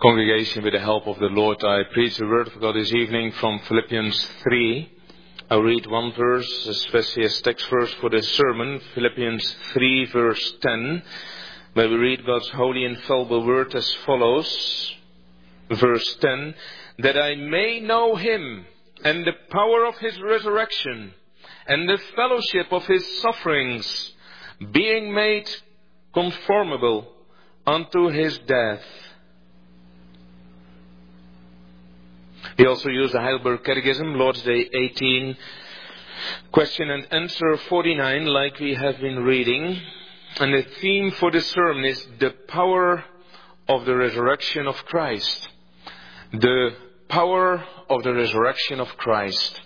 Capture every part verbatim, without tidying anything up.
Congregation, with the help of the Lord, I preach the word of God this evening from Philippians three. I'll read one verse, especially as text verse for this sermon, Philippians three, verse ten, where we read God's holy infallible word as follows. Verse ten, that I may know Him and the power of His resurrection and the fellowship of His sufferings, being made conformable unto His death. We also use the Heidelberg Catechism, Lord's Day eighteen, question and answer forty-nine, like we have been reading. And the theme for this sermon is the power of the resurrection of Christ. The power of the resurrection of Christ.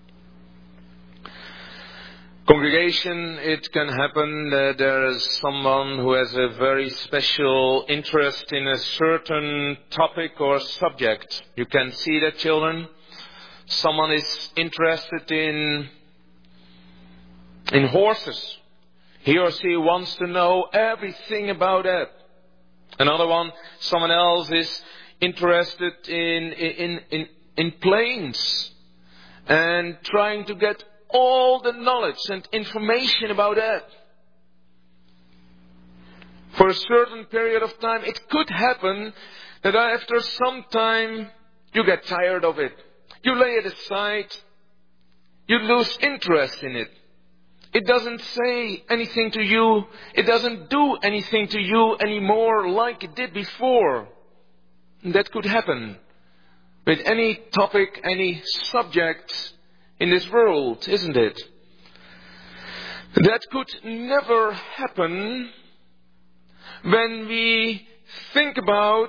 Congregation, it can happen that there is someone who has a very special interest in a certain topic or subject. You can see that, children. Someone is interested in, in horses. He or she wants to know everything about that. Another one, someone else is interested in, in, in, in planes and trying to get all the knowledge and information about that. For a certain period of time, it could happen that after some time you get tired of it. You lay it aside. You lose interest in it. It doesn't say anything to you. It doesn't do anything to you anymore like it did before. And that could happen with any topic, any subject in this world, isn't it? That could never happen when we think about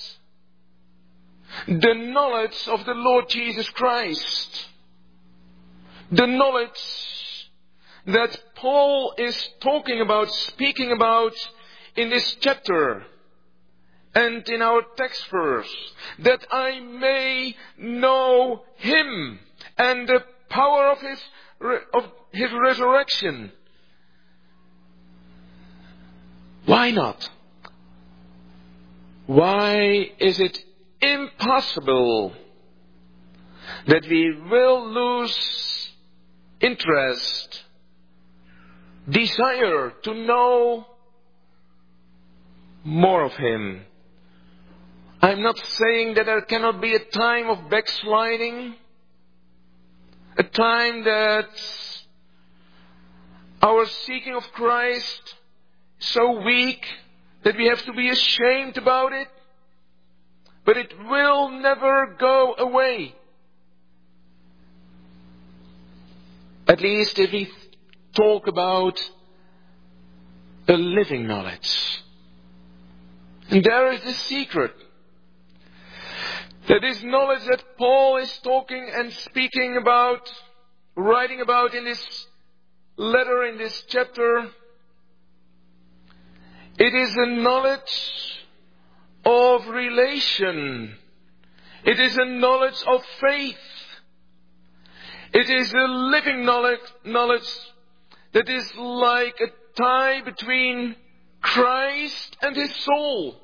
the knowledge of the Lord Jesus Christ. The knowledge that Paul is talking about, speaking about in this chapter and in our text verse. That I may know Him and the power of His of His resurrection. Why not? Why is it impossible that we will lose interest, desire to know more of Him? I'm not saying that there cannot be a time of backsliding. A time that our seeking of Christ is so weak that we have to be ashamed about it. But it will never go away. At least if we talk about a living knowledge. And there is the secret. That is knowledge that Paul is talking and speaking about, writing about in this letter, in this chapter. It is a knowledge of relation. It is a knowledge of faith. It is a living knowledge, knowledge that is like a tie between Christ and His soul.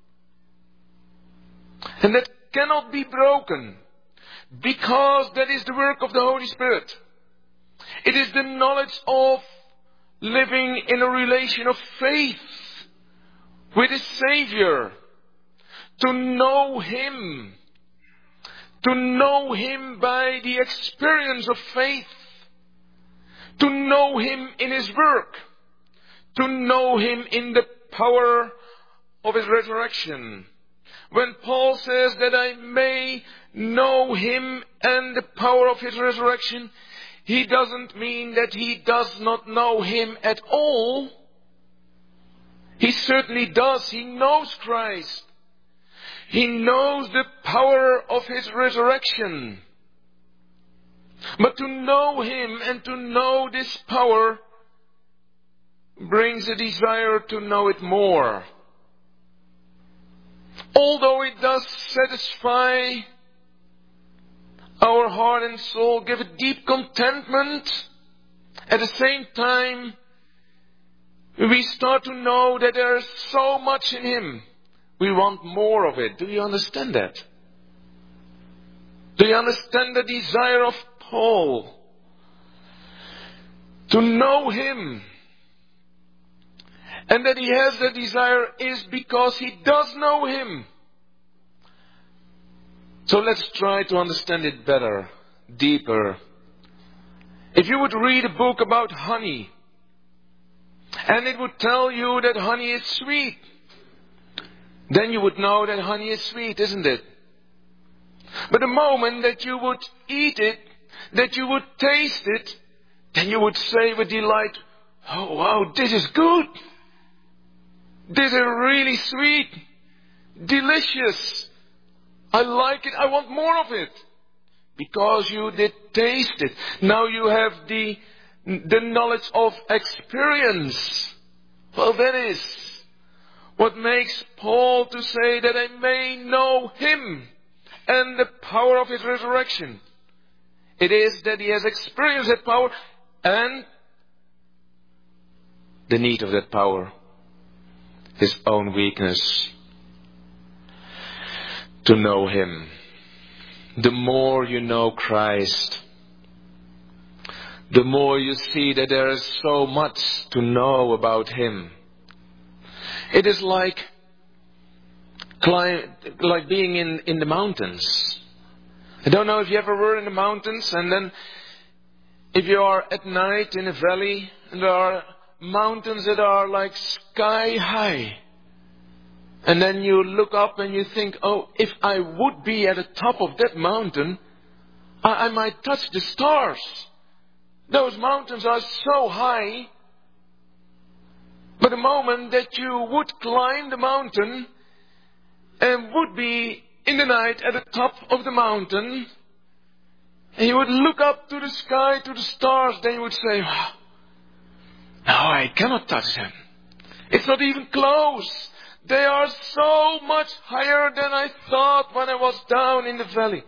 And that cannot be broken, because that is the work of the Holy Spirit. It is the knowledge of living in a relation of faith with His Savior. To know Him. To know Him by the experience of faith. To know Him in His work. To know Him in the power of His resurrection. When Paul says that I may know Him and the power of His resurrection, he doesn't mean that he does not know Him at all. He certainly does. He knows Christ. He knows the power of His resurrection. But to know Him and to know this power brings a desire to know it more. Although it does satisfy our heart and soul, give it deep contentment, at the same time we start to know that there is so much in Him We want more of it. Do you understand that? Do you understand the desire of Paul? To know Him. And that he has that desire is because he does know Him. So let's try to understand it better, deeper. If you would read a book about honey, and it would tell you that honey is sweet, then you would know that honey is sweet, isn't it? But the moment that you would eat it, that you would taste it, then you would say with delight, oh wow, this is good. This is really sweet, delicious. I like it, I want more of it. Because you did taste it. Now you have the, the knowledge of experience. Well, that is what makes Paul to say that I may know Him and the power of His resurrection. It is that he has experienced that power and the need of that power. His own weakness. To know Him. The more you know Christ, the more you see that there is so much to know about Him. It is like climb, like being in, in the mountains. I don't know if you ever were in the mountains, and then if you are at night in a valley and there are mountains that are like sky high. And then you look up and you think, oh, if I would be at the top of that mountain, I, I might touch the stars. Those mountains are so high. But the moment that you would climb the mountain and would be in the night at the top of the mountain, and you would look up to the sky, to the stars, then you would say, oh, no, I cannot touch them. It's not even close. They are so much higher than I thought when I was down in the valley.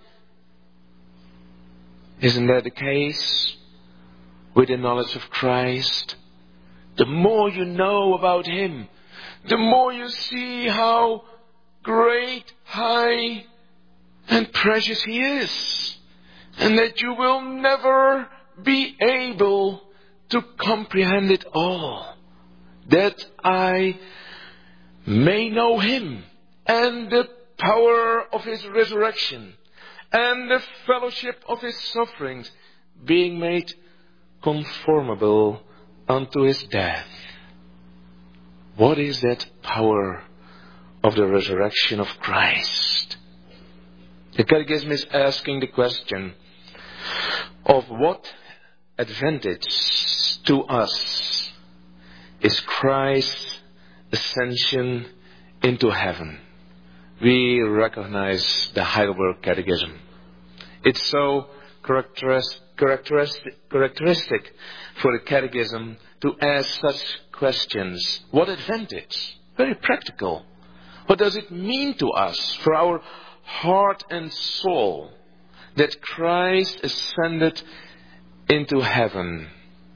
Isn't that the case with the knowledge of Christ? The more you know about Him, the more you see how great, high, and precious He is. And that you will never be able to comprehend it all. That I may know Him and the power of His resurrection and the fellowship of His sufferings, being made conformable unto His death. What is that power of the resurrection of Christ? The Catechism is asking the question of what advantage to us is Christ's ascension into heaven. We recognize the Heidelberg Catechism. It's so characteristic, characteristic, characteristic for the Catechism to ask such questions. What advantage? Very practical. What does it mean to us, for our heart and soul, that Christ ascended into heaven?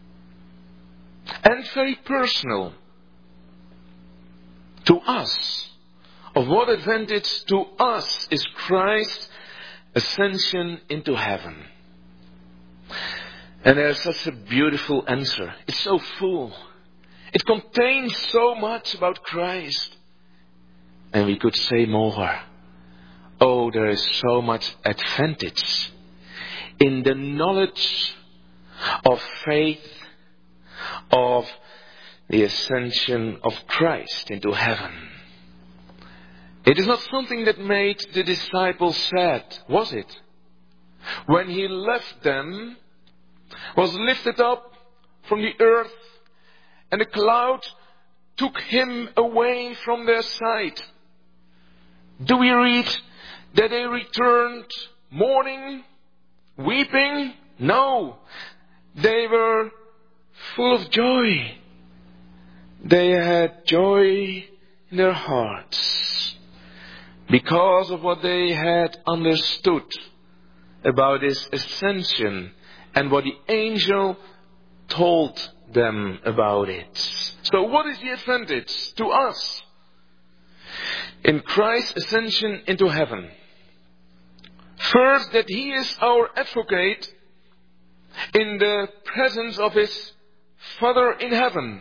And very personal. To us, of what advantage to us is Christ's ascension into heaven? And there's such a beautiful answer. It's so full. It contains so much about Christ. And we could say more. Oh, there is so much advantage in the knowledge of faith, of the ascension of Christ into heaven. It is not something that made the disciples sad, was it? When He left them, was lifted up from the earth, and a cloud took Him away from their sight. Do we read that they returned mourning, weeping? No. They were full of joy. They had joy in their hearts because of what they had understood about His ascension and what the angel told them about it. So what is the advantage to us? In Christ's ascension into heaven, first, that He is our advocate in the presence of His Father in heaven.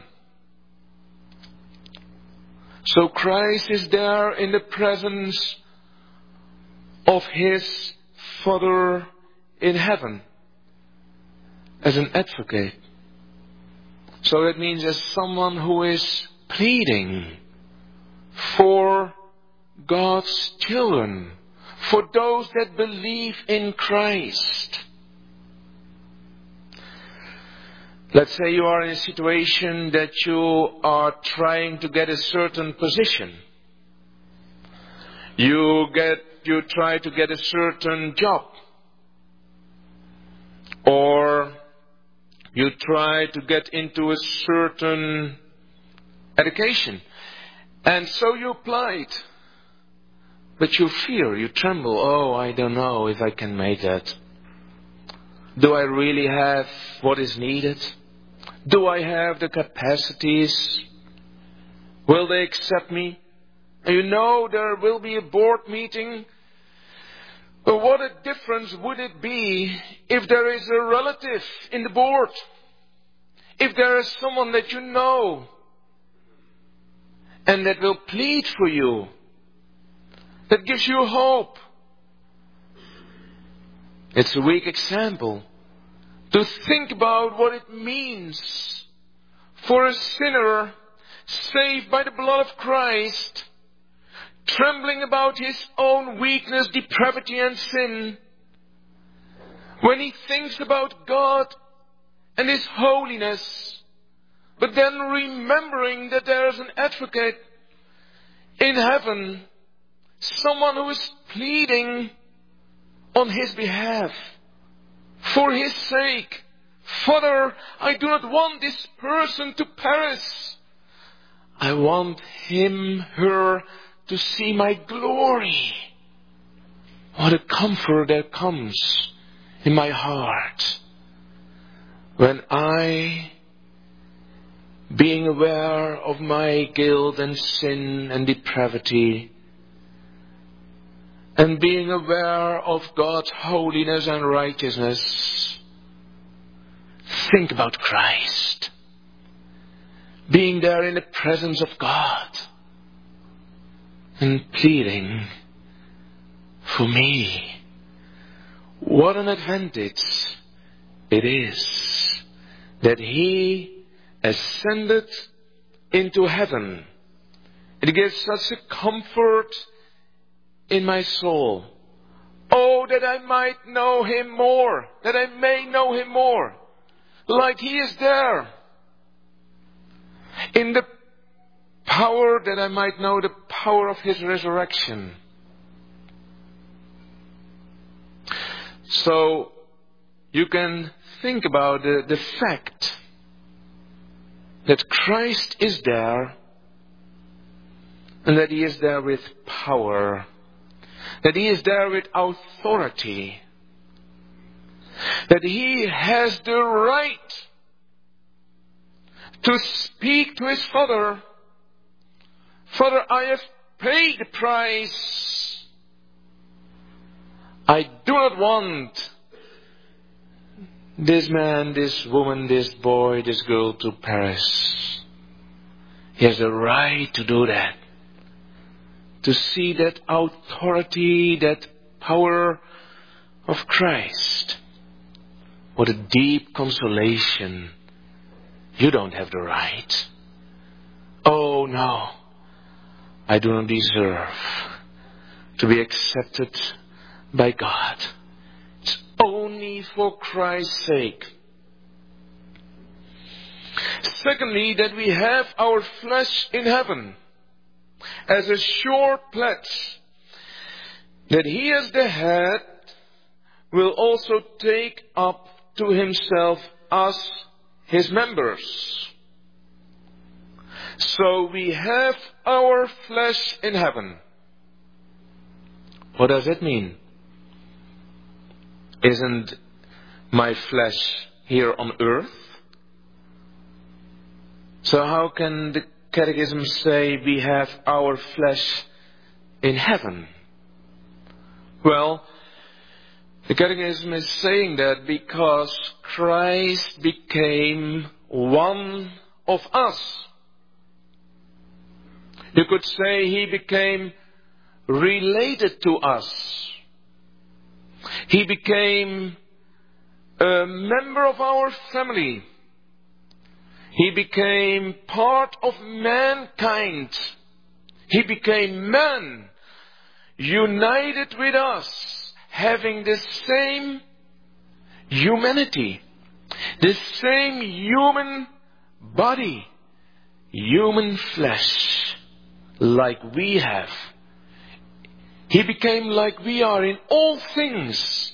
So Christ is there in the presence of His Father in heaven as an advocate. So that means as someone who is pleading for God's children, for those that believe in Christ. Let's say you are in a situation that you are trying to get a certain position. You get, you try to get a certain job. Or you try to get into a certain education. And so you applied. But you fear, you tremble. Oh, I don't know if I can make that. Do I really have what is needed? Do I have the capacities? Will they accept me? And you know there will be a board meeting. But what a difference would it be if there is a relative in the board? If there is someone that you know and that will plead for you, that gives you hope. It's a weak example to think about what it means for a sinner saved by the blood of Christ, trembling about his own weakness, depravity and sin, when he thinks about God and His holiness, but then remembering that there is an advocate in heaven, someone who is pleading on his behalf, for His sake. Father, I do not want this person to perish. I want him, her, to see my glory. What a comfort there comes in my heart when I, being aware of my guilt and sin and depravity, and being aware of God's holiness and righteousness, think about Christ. Being there in the presence of God and pleading for me. What an advantage it is that He ascended into heaven. It gives such a comfort in my soul. Oh, that I might know Him more, that I may know Him more, like He is there. In the power, that I might know the power of His resurrection. So, you can think about the, the fact that Christ is there, and that He is there with power, that He is there with authority, that He has the right to speak to His Father. Father, I have paid the price. I do not want this man, this woman, this boy, this girl to perish. He has the right to do that. To see that authority, that power of Christ. What a deep consolation. You don't have the right. Oh no, I do not deserve to be accepted by God. It's only for Christ's sake. Secondly, that we have our flesh in heaven as a sure pledge that He as the head will also take up to Himself us, His members. So we have our flesh in heaven. What does that mean? Isn't my flesh here on earth? So how can the Catechism say we have our flesh in heaven? Well, the Catechism is saying that because Christ became one of us. You could say he became related to us. He became a member of our family. He became part of mankind. He became man, united with us, having the same humanity, the same human body, human flesh, like we have. He became like we are in all things,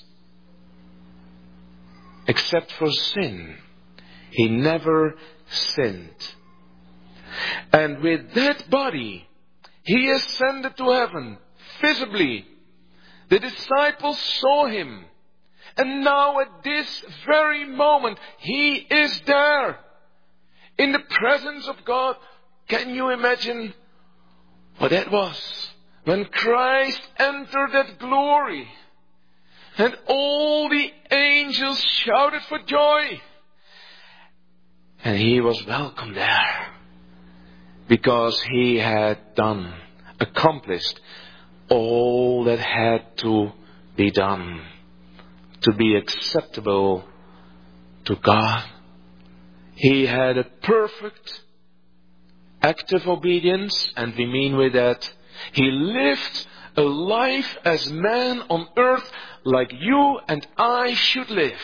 except for sin. He never sinned. And with that body, he ascended to heaven visibly. The disciples saw him. And now at this very moment, he is there. In the presence of God. Can you imagine what that was? When Christ entered that glory. And all the angels shouted for joy. And he was welcome there. Because he had done, accomplished all that had to be done to be acceptable to God. He had a perfect active obedience, and we mean with that, he lived a life as man on earth like you and I should live.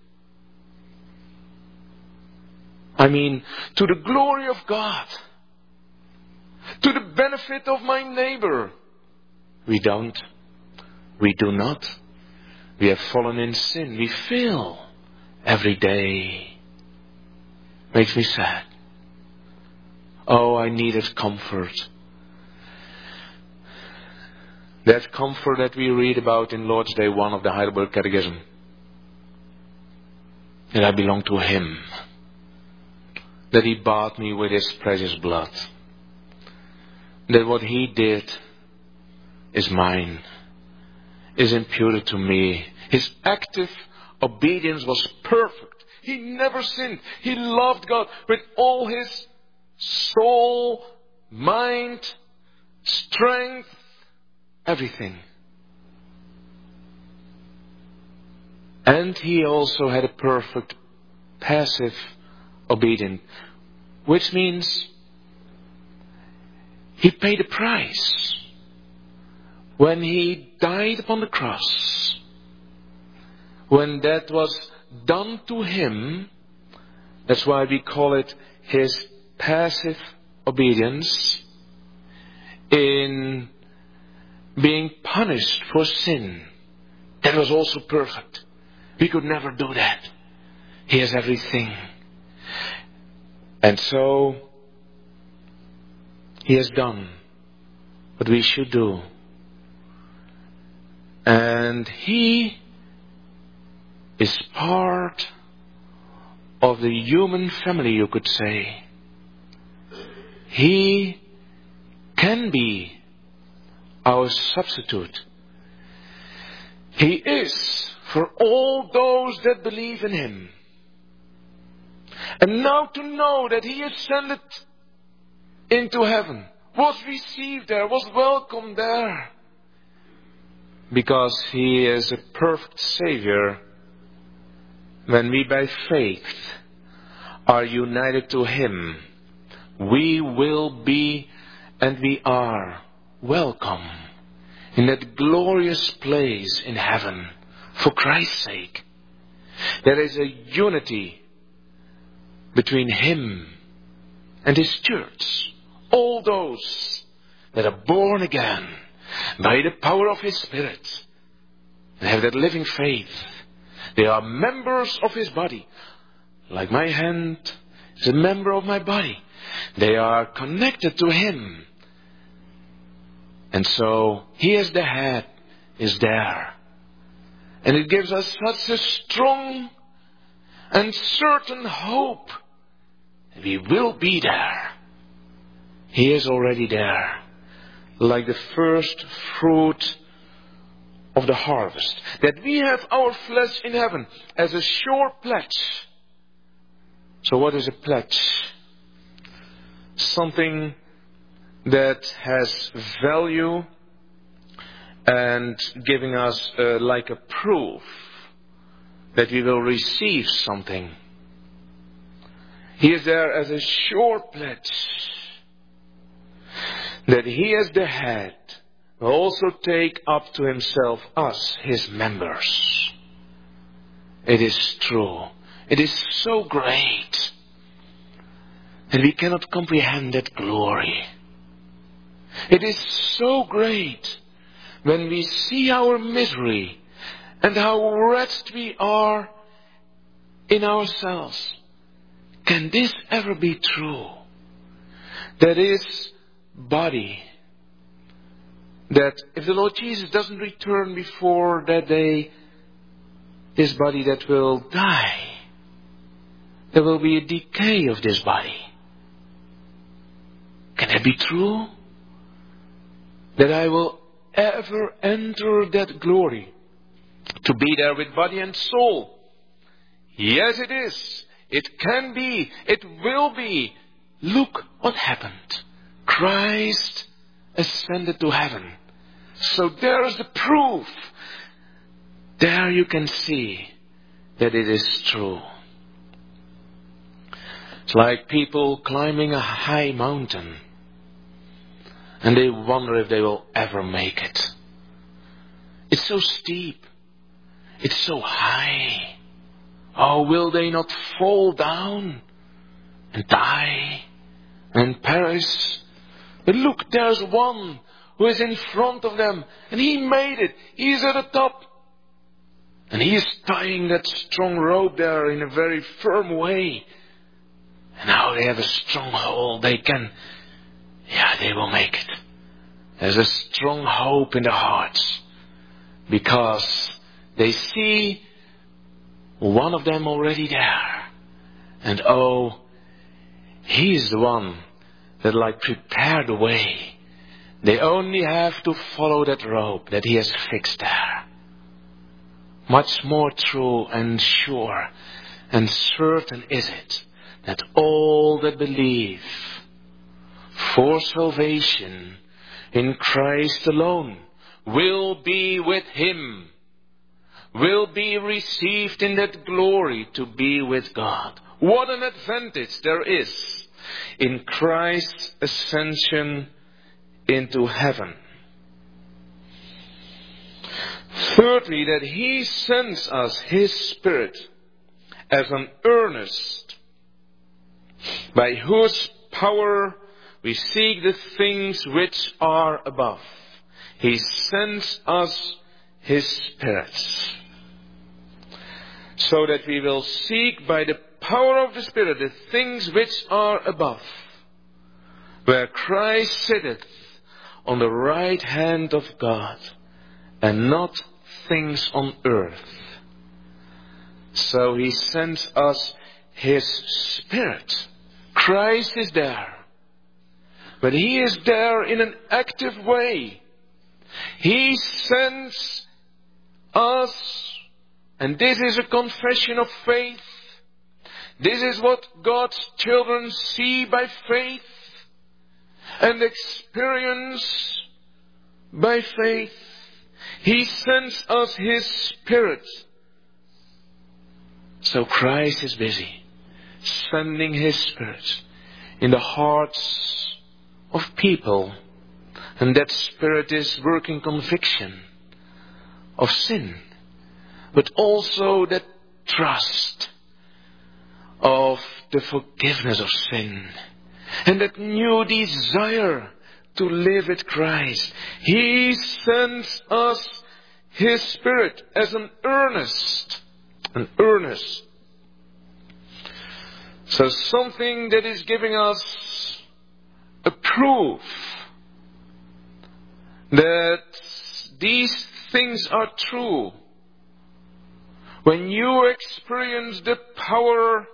I mean, to the glory of God, to the benefit of my neighbor. We don't. We do not. We have fallen in sin. We fail every day. Makes me sad. Oh, I needed comfort. That comfort that we read about in Lord's Day one of the Heidelberg Catechism. That I belong to Him. That He bought me with His precious blood. That what He did is mine, is imputed to me. His active obedience was perfect. He never sinned. He loved God with all his soul, mind, strength, everything. And he also had a perfect passive obedience, which means he paid a price. When he died upon the cross, when that was done to him, that's why we call it his passive obedience, in being punished for sin. That was also perfect. We could never do that. He has everything. And so, he has done what we should do. And he is part of the human family, you could say. He can be our substitute. He is for all those that believe in him. And now to know that he ascended into heaven, was received there, was welcomed there. Because he is a perfect Savior. When we by faith are united to him, we will be and we are welcome in that glorious place in heaven for Christ's sake. There is a unity between him and his church. All those that are born again by the power of his Spirit and have that living faith. They are members of his body. Like my hand is a member of my body. They are connected to him. And so he as the head is there. And it gives us such a strong and certain hope. We will be there. He is already there. like the first fruit of the harvest. That we have our flesh in heaven as a sure pledge. So what is a pledge? Something that has value and giving us uh, like a proof that we will receive something. He is there as a sure pledge that He as the head will also take up to Himself us, His members. It is true. It is so great that we cannot comprehend that glory. It is so great when we see our misery and how wretched we are in ourselves. Can this ever be true? That is body. That if the Lord Jesus doesn't return before that day, this body that will die. There will be a decay of this body. Can that be true? That I will ever enter that glory. To be there with body and soul. Yes, it is. It can be. It will be. Look what happened. Christ ascended to heaven. So there is the proof. There you can see that it is true. It's like people climbing a high mountain. And they wonder if they will ever make it. It's so steep. It's so high. Oh, will they not fall down and die and perish? But look, there's one who is in front of them. And he made it. He's at the top. And he is tying that strong rope there in a very firm way. And now they have a strong hold. They can, yeah, they will make it. There's a strong hope in their hearts. Because they see one of them already there. And oh, he is the one that like prepared the way. They only have to follow that rope that he has fixed there. Much more true and sure and certain is it that all that believe for salvation in Christ alone will be with Him, will be received in that glory to be with God. What an advantage there is in Christ's ascension into heaven. Thirdly, that He sends us His Spirit as an earnest by whose power we seek the things which are above. He sends us His Spirit so that we will seek by the power of the Spirit the things which are above, where Christ sitteth on the right hand of God, and not things on earth. So He sends us His Spirit. Christ is there. But He is there in an active way. He sends us, and this is a confession of faith. This is what God's children see by faith and experience by faith. He sends us His Spirit. So Christ is busy sending His Spirit in the hearts of people. And that Spirit is working conviction of sin, but also that trust of the forgiveness of sin. And that new desire to live with Christ. He sends us His Spirit as an earnest. An earnest. So something that is giving us a proof that these things are true. When you experience the power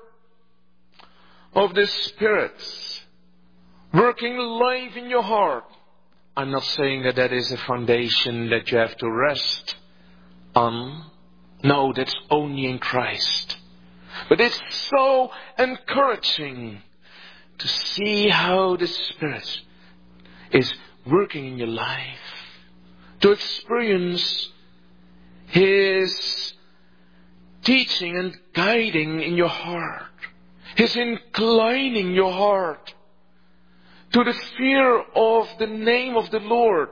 of the Spirit working life in your heart, I'm not saying that that is a foundation that you have to rest on. No, that's only in Christ. But it's so encouraging to see how the Spirit is working in your life. To experience His teaching and guiding in your heart. His inclining your heart to the fear of the name of the Lord.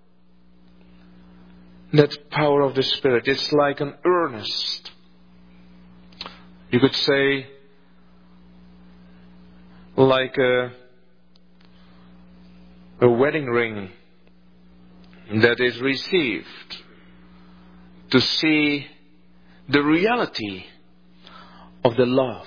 That power of the Spirit, it's like an earnest. You could say, like a, a wedding ring that is received to see the reality of the love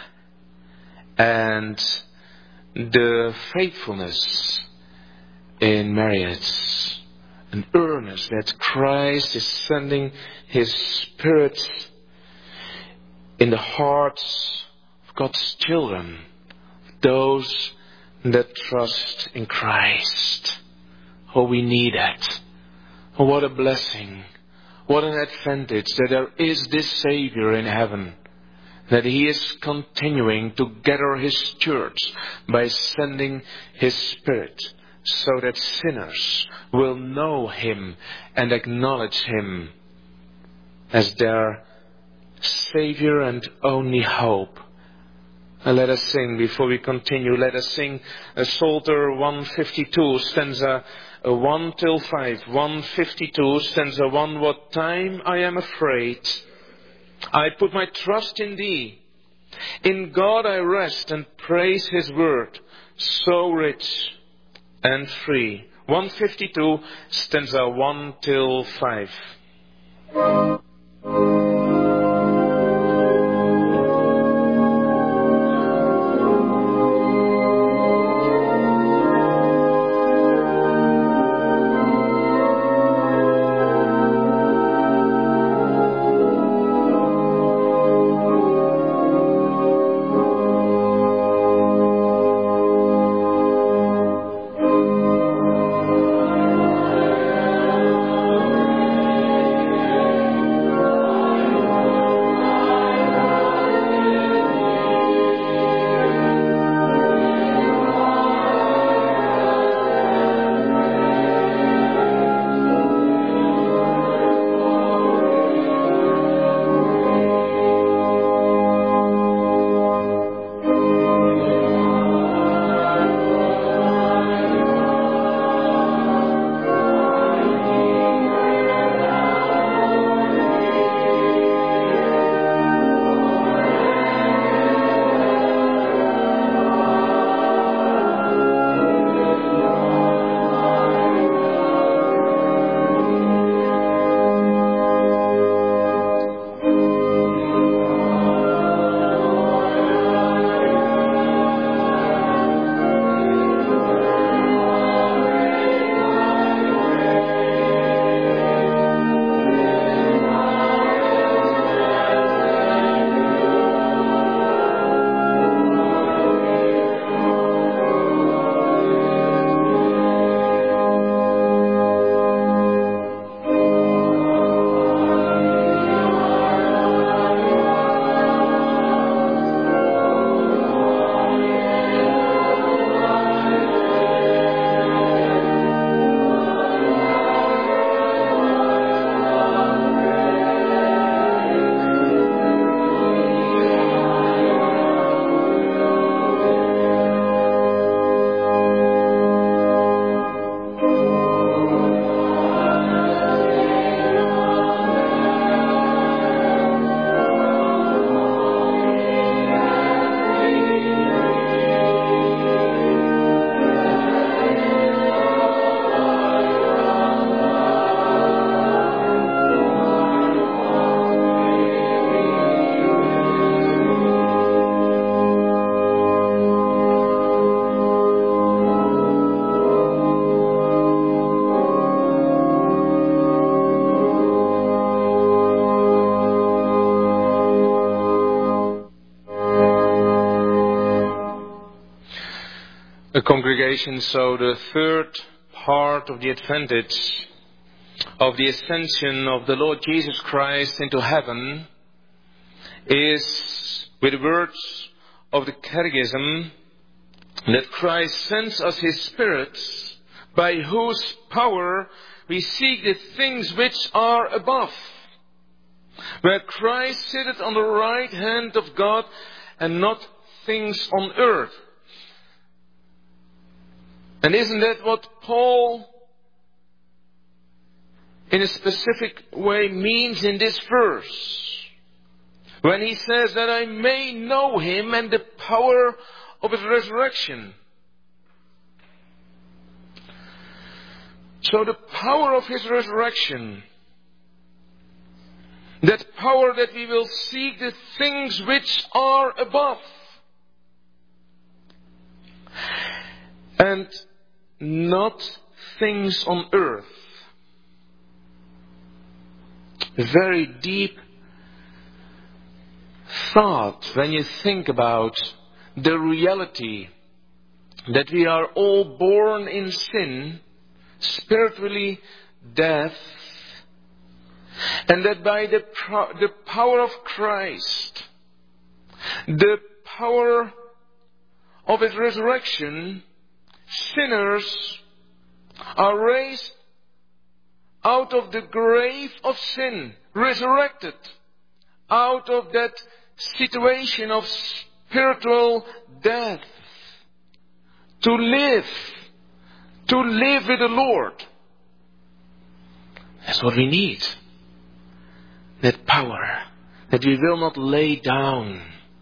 and the faithfulness in marriage. An earnest that Christ is sending His Spirit in the hearts of God's children, those that trust in Christ. Oh, we need that. Oh, what a blessing. What an advantage that there is this Savior in heaven. That He is continuing to gather His church by sending His Spirit, so that sinners will know Him and acknowledge Him as their Savior and only hope. And let us sing, before we continue, let us sing a Psalter one fifty-two, stanza one till five. one fifty-two, stanza one. What time I am afraid, I put my trust in Thee. In God I rest and praise His word, so rich and free. one fifty-two, stanza one till five. A congregation, so the third part of the advantage of the ascension of the Lord Jesus Christ into heaven is, with the words of the Catechism, that Christ sends us His Spirit, by whose power we seek the things which are above, where Christ sitteth on the right hand of God, and not things on earth. And isn't that what Paul, in a specific way, means in this verse? When he says that I may know Him and the power of His resurrection. So the power of His resurrection, that power that we will seek the things which are above, and not things on earth. A very deep thought when you think about the reality that we are all born in sin, spiritually dead, and that by the, pro- the power of Christ, the power of His resurrection, sinners are raised out of the grave of sin, resurrected out of that situation of spiritual death, to live, to live with the Lord. That's what we need. That power, that we will not lay down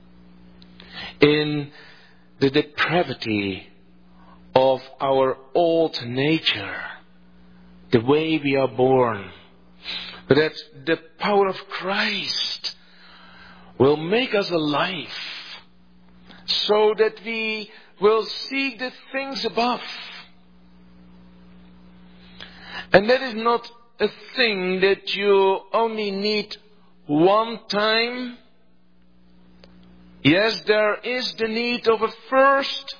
in the depravity of our old nature, the way we are born, but that the power of Christ will make us alive, so that we will seek the things above. And that is not a thing that you only need one time. Yes, there is the need of a first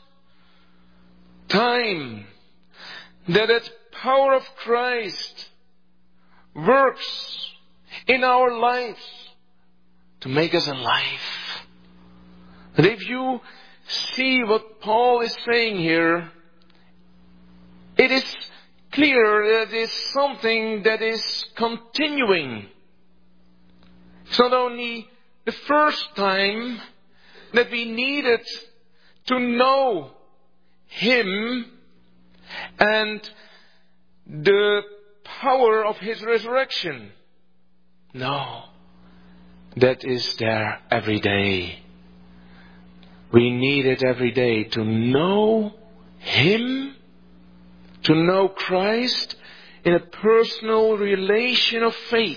time that that power of Christ works in our lives to make us alive. But if you see what Paul is saying here, it is clear that it is something that is continuing. It's not only the first time that we needed to know Him and the power of His resurrection. No, that is there every day. We need it every day to know Him, to know Christ in a personal relation of faith.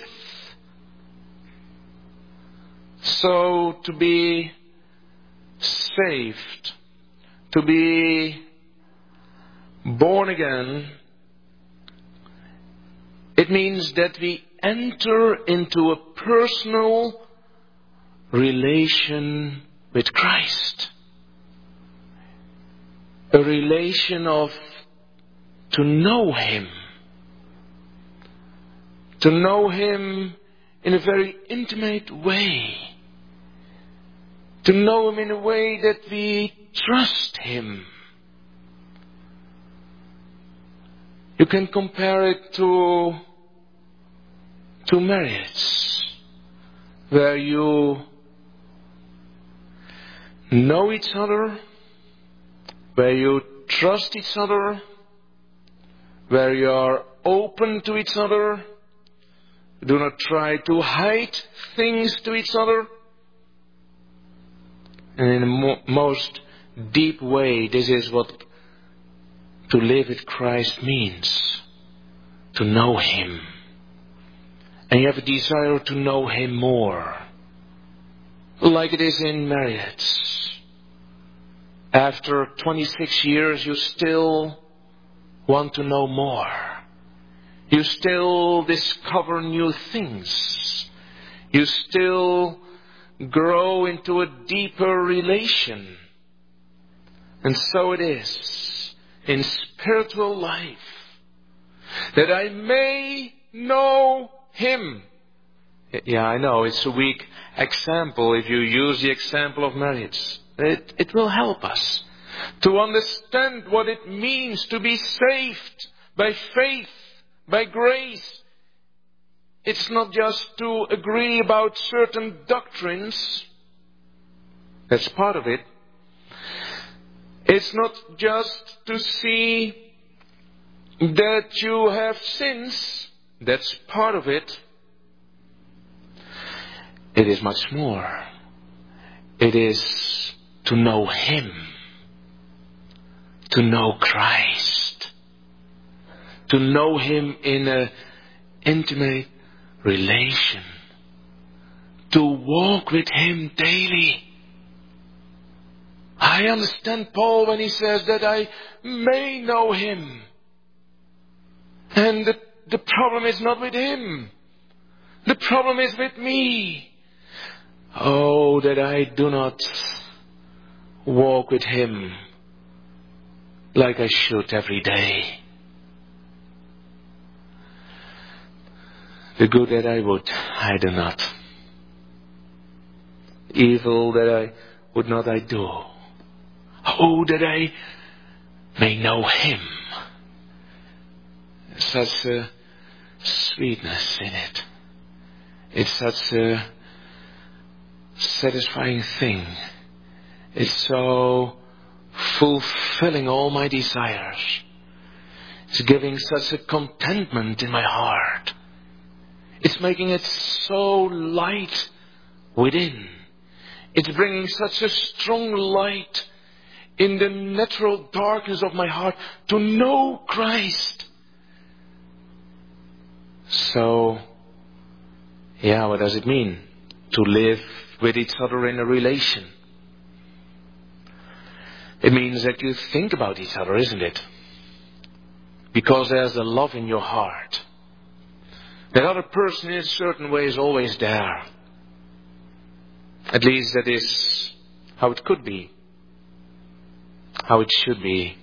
So to be saved, to be born again, it means that we enter into a personal relation with Christ. A relation of to know Him. To know Him in a very intimate way. To know Him in a way that we trust Him. You can compare it to, to marriage, where you know each other, where you trust each other, where you are open to each other, do not try to hide things to each other. And in the mo- most deep way, this is what to live with Christ means. To know Him. And you have a desire to know Him more. Like it is in marriage. After twenty-six years, you still want to know more. You still discover new things. You still grow into a deeper relation. And so it is in spiritual life. that I may know Him. Yeah, I know it's a weak example if you use the example of marriage. It, it will help us to understand what it means to be saved by faith, by grace. It's not just to agree about certain doctrines. That's part of it. It's not just to see that you have sins. That's part of it. It is much more. It is to know Him. To know Christ. To know Him in an intimate relation. To walk with Him daily. I understand Paul when he says that I may know Him. And the, the problem is not with Him. The problem is with me. Oh, that I do not walk with Him like I should every day. The good that I would, I do not. Evil that I would not, I do. Oh, that I may know Him. Such a sweetness in it. It's such a satisfying thing. It's so fulfilling all my desires. It's giving such a contentment in my heart. It's making it so light within. It's bringing such a strong light in the natural darkness of my heart to know Christ. So, yeah, what does it mean to live with each other in a relation? It means that you think about each other, isn't it? Because there's a love in your heart. That other person in a certain way is always there. At least that is how it could be. How it should be.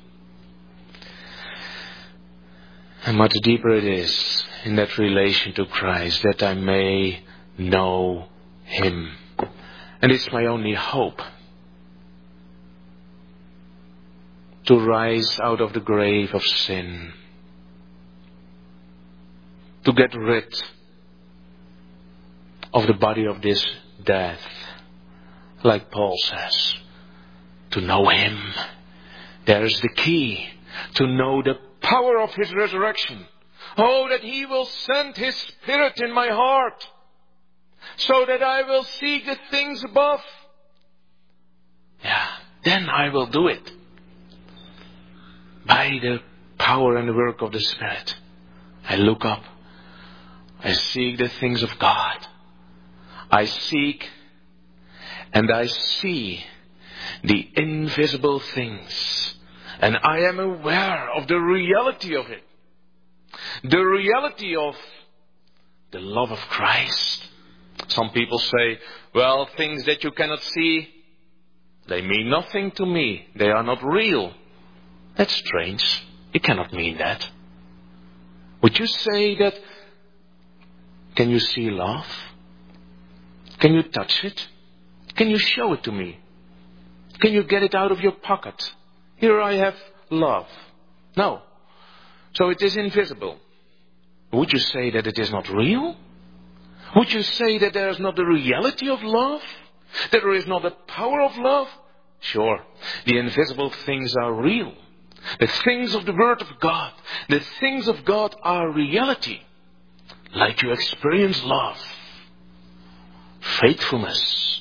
And much deeper it is in that relation to Christ, that I may know Him. And it's my only hope. To rise out of the grave of sin. To get rid of the body of this death. Like Paul says. To know Him. There is the key. To know the power of His resurrection. Oh, that He will send His Spirit in my heart. So that I will seek the things above. Yeah, then I will do it. By the power and the work of the Spirit. I look up. I seek the things of God. I seek and I see the invisible things. And I am aware of the reality of it. The reality of the love of Christ. Some people say, well, things that you cannot see, they mean nothing to me. They are not real. That's strange. You cannot mean that. Would you say that, can you see love? Can you touch it? Can you show it to me? Can you get it out of your pocket? Here I have love. No. So it is invisible. Would you say that it is not real? Would you say that there is not the reality of love? That there is not the power of love? Sure. The invisible things are real. The things of the Word of God. The things of God are reality. Like you experience love. Faithfulness.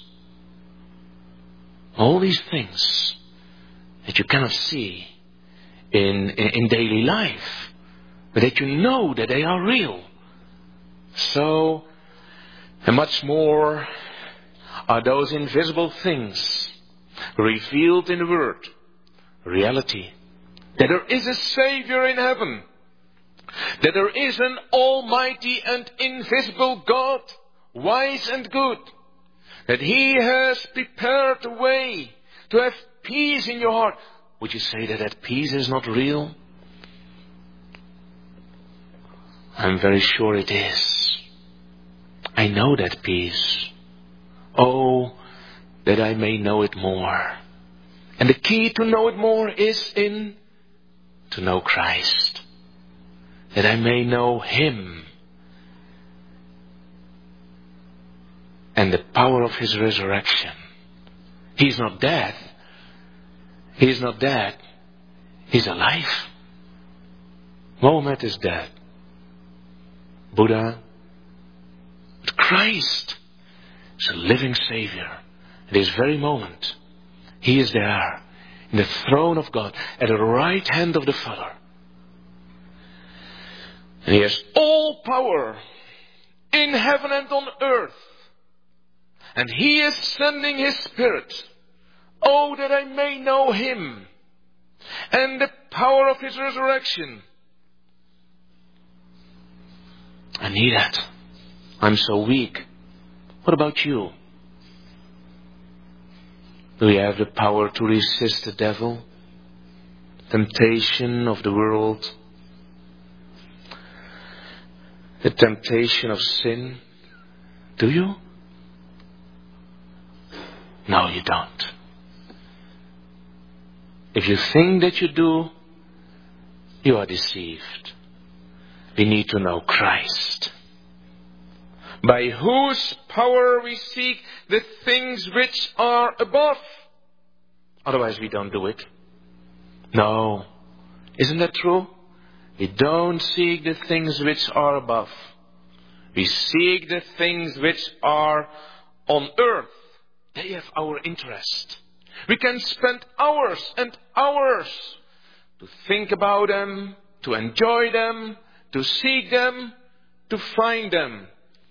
All these things that you cannot see in, in, in daily life. But that you know that they are real. So, and much more are those invisible things revealed in the Word. Reality. That there is a Savior in heaven. That there is an almighty and invisible God, wise and good. That He has prepared a way to have peace in your heart. Would you say that that peace is not real? I'm very sure it is. I know that peace. Oh, that I may know it more. And the key to know it more is in to know Christ. That I may know Him. And the power of His resurrection. He's not dead. He's not dead. He's alive. Mohammed is dead. Buddha. But Christ is a living Savior. At this very moment, He is there in the throne of God at the right hand of the Father. And He has all power in heaven and on earth. And He is sending His Spirit. Oh, that I may know Him and the power of His resurrection. I need that. I'm so weak. What about you? Do you have the power to resist the devil? Temptation of the world? The temptation of sin? Do you? No, you don't. If you think that you do, you are deceived. We need to know Christ. By whose power we seek the things which are above. Otherwise we don't do it. No. Isn't that true? We don't seek the things which are above. We seek the things which are on earth. They have our interest. We can spend hours and hours to think about them, to enjoy them, to seek them, to find them.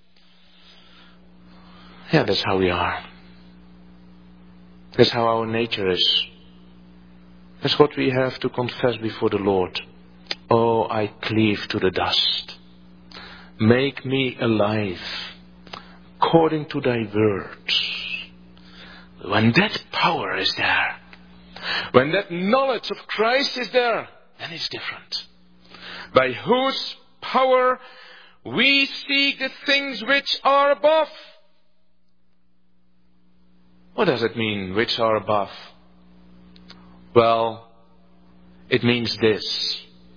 Yeah, that's how we are. That's how our nature is. That's what we have to confess before the Lord. Oh, I cleave to the dust. Make me alive according to thy words. When that power is there, when that knowledge of Christ is there, then it's different. By whose power we seek the things which are above. What does it mean, which are above? Well, it means this.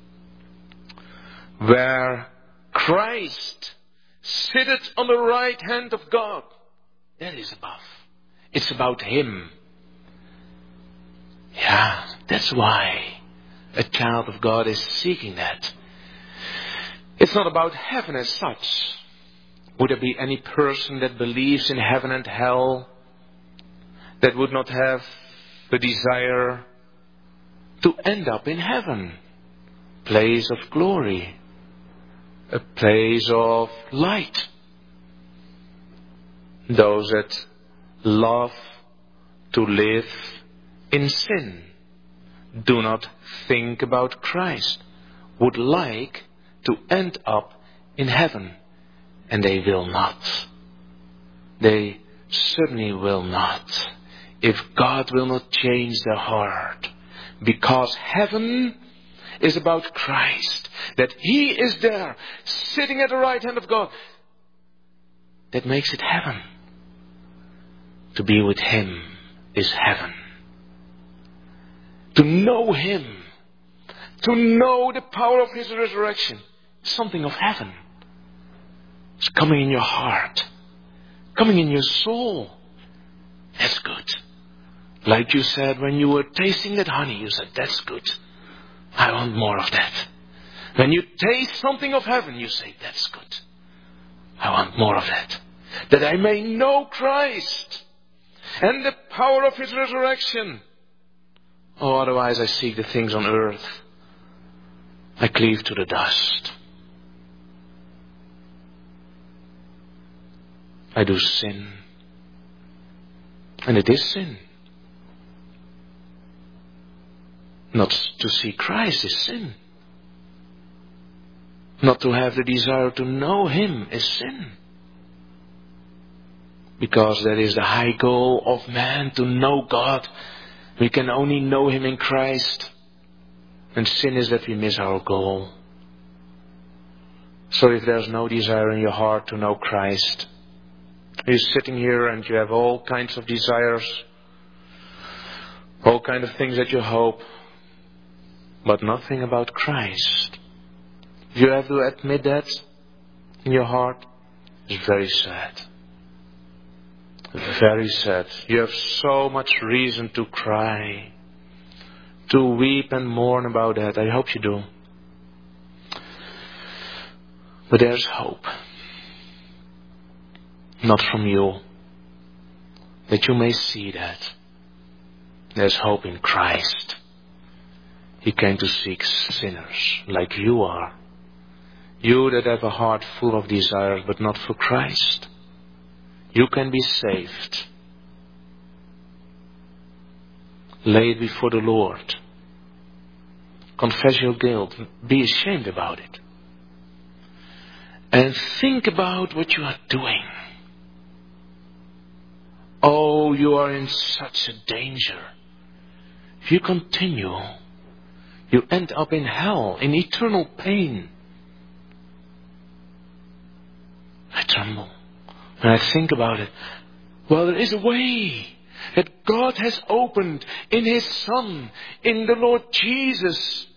Where Christ sitteth on the right hand of God, that is above. It's about Him. Yeah, that's why a child of God is seeking that. It's not about heaven as such. Would there be any person that believes in heaven and hell that would not have the desire to end up in heaven? Place of glory. A place of light. Those that love to live in sin, do not think about Christ, would like to end up in heaven, and they will not. They certainly will not, if God will not change their heart, because heaven is about Christ, that He is there, sitting at the right hand of God. That makes it heaven. To be with Him is heaven. To know Him, to know the power of His resurrection, something of heaven. It's coming in your heart, coming in your soul. That's good. Like you said when you were tasting that honey, you said, that's good. I want more of that. When you taste something of heaven, you say, that's good. I want more of that. That I may know Christ and the power of His resurrection. Oh, otherwise I seek the things on earth. I cleave to the dust. I do sin. And it is sin. Not to see Christ is sin. Not to have the desire to know Him is sin. Because that is the high goal of man, to know God. We can only know Him in Christ. And sin is that we miss our goal. So if there's no desire in your heart to know Christ, you're sitting here and you have all kinds of desires, all kinds of things that you hope, but nothing about Christ. You have to admit that in your heart. It's very sad. Very sad. You have so much reason to cry, to weep and mourn about that. I hope you do. But there's hope. Not from you. That you may see that. There's hope in Christ. He came to seek sinners like you are. You that have a heart full of desires but not for Christ. You can be saved. Lay it before the Lord. Confess your guilt. Be ashamed about it. And think about what you are doing. Oh, you are in such a danger. If you continue, you end up in hell, in eternal pain. I tremble when I think about it. Well, there is a way that God has opened in His Son, in the Lord Jesus.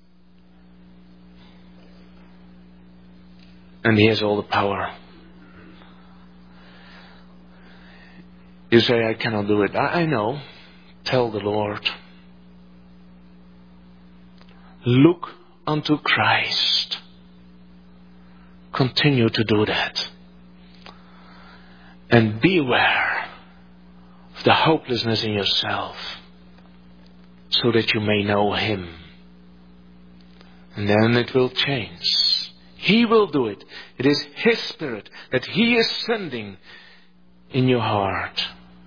And He has all the power. You say, I cannot do it. I, I know. Tell the Lord. Look unto Christ. Continue to do that. And beware of the hopelessness in yourself, so that you may know Him. And then it will change. He will do it. It is His Spirit that He is sending in your heart.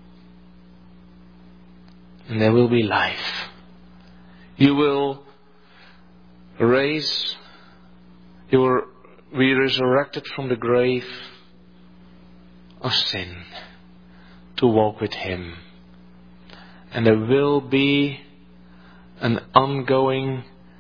And there will be life. You will raise, you will be resurrected from the grave of sin to walk with Him. And there will be an ongoing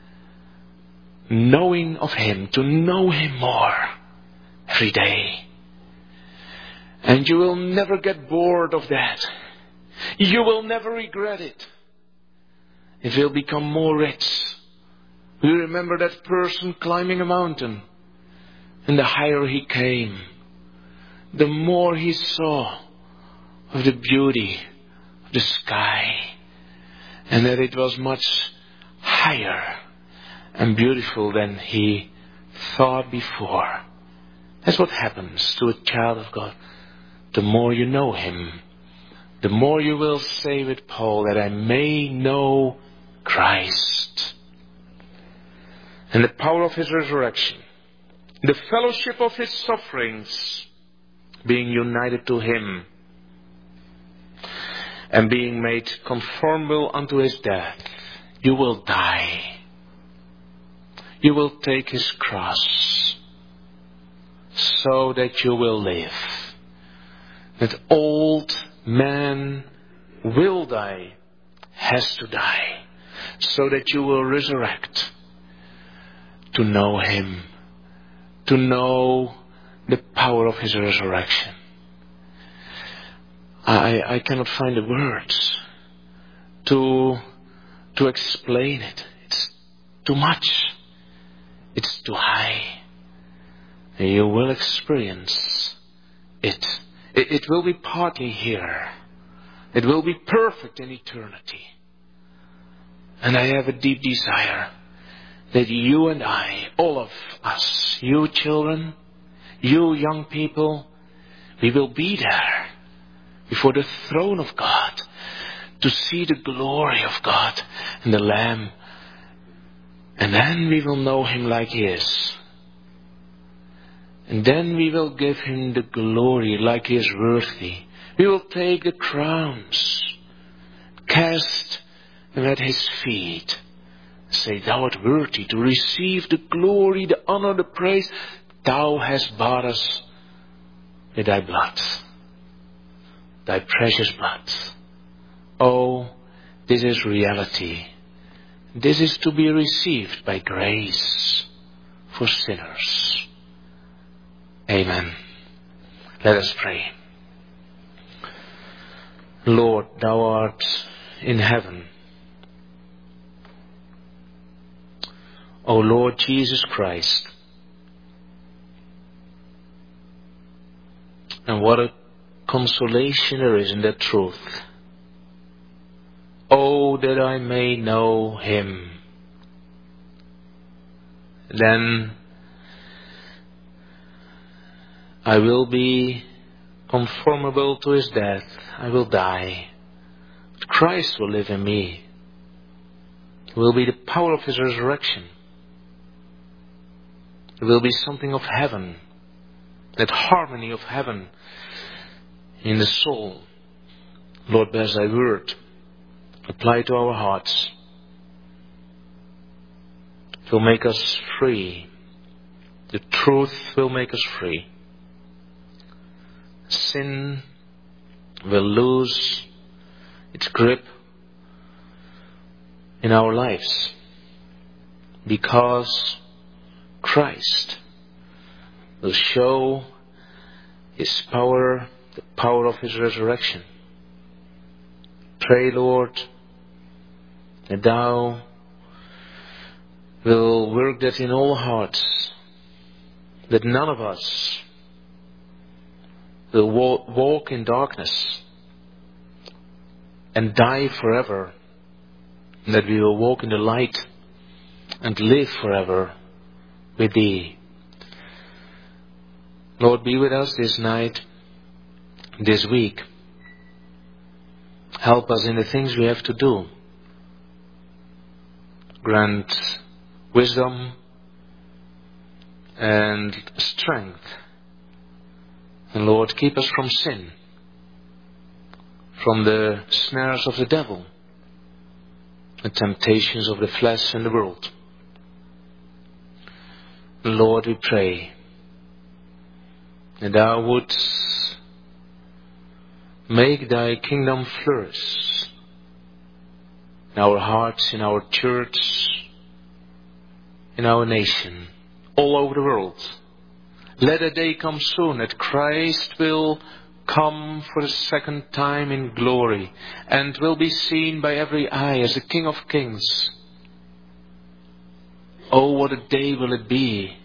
knowing of Him, to know Him more every day. And you will never get bored of that. You will never regret it. It will become more rich. You remember that person climbing a mountain, and the higher he came, the more he saw of the beauty of the sky, and that it was much higher and beautiful than he thought before. That's what happens to a child of God. The more you know Him, the more you will say with Paul, that I may know Christ. And the power of His resurrection, the fellowship of His sufferings, being united to Him, and being made conformable unto His death, you will die. You will take His cross, so that you will live. That old man will die, has to die, so that you will resurrect to know Him, to know the power of His resurrection. I, I cannot find the words to, to explain it. It's too much. It's too high. And you will experience it. it. It will be partly here. It will be perfect in eternity. And I have a deep desire that you and I, all of us, you children, you young people, we will be there before the throne of God to see the glory of God and the Lamb. And then we will know Him like He is. And then we will give Him the glory like He is worthy. We will take the crowns, cast them at His feet. Say, Thou art worthy to receive the glory, the honor, the praise. Thou hast bought us with Thy blood, Thy precious blood. Oh, this is reality. This is to be received by grace for sinners. Amen. Let us pray. Lord, thou art in heaven. O Lord Jesus Christ, and what a consolation there is in that truth. Oh, that I may know him. Then I will be conformable to his death. I will die. But Christ will live in me. It will be the power of his resurrection. It will be something of heaven. That harmony of heaven in the soul. Lord, bless thy word. Apply to our hearts. It will make us free. The truth will make us free. Sin will lose its grip in our lives because Christ will show his power, the power of his resurrection. Pray, Lord, that thou will work that in all hearts, that none of us will walk in darkness and die forever, and that we will walk in the light and live forever with thee. Lord, be with us this night, this week. Help us in the things we have to do. Grant wisdom and strength. And Lord, keep us from sin, from the snares of the devil, the temptations of the flesh and the world. Lord, we pray that thou wouldst make thy kingdom flourish in our hearts, in our church, in our nation, all over the world. Let a day come soon that Christ will come for the second time in glory and will be seen by every eye as the King of Kings. Oh, what a day will it be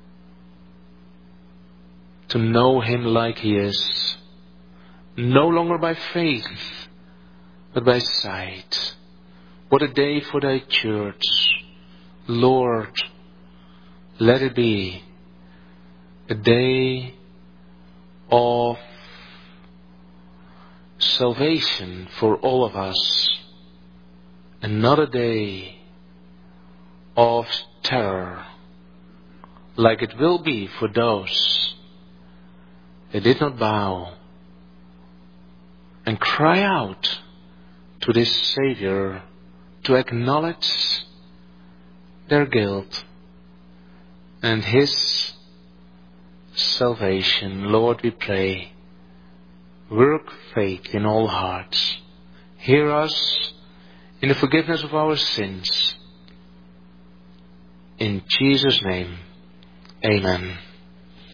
to know him like he is, no longer by faith, but by sight. What a day for thy church. Lord, let it be a day of salvation for all of us, another day of terror, like it will be for those that did not bow and cry out to this Savior to acknowledge their guilt and his salvation. Lord, we pray, work faith in all hearts. Hear us in the forgiveness of our sins. In Jesus' name, amen.